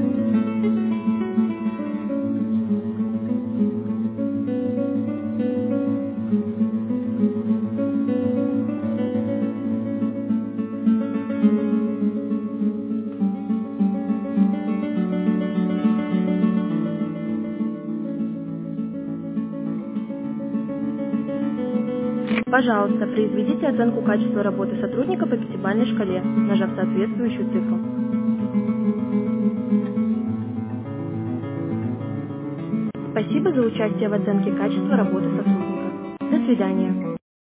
Пожалуйста, произведите оценку качества работы сотрудника по пятибалльной шкале, нажав соответствующую цифру. Спасибо за участие в оценке качества работы сотрудника. До свидания.